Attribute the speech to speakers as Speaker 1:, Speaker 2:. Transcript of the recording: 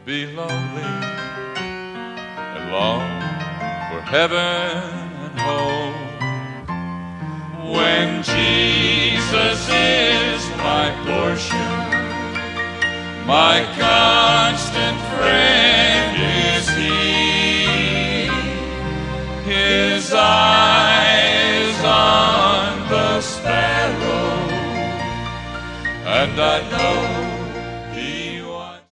Speaker 1: be lonely and long for heaven and home. When Jesus is my portion, my constant friend is He. His eyes on the sparrow, and I know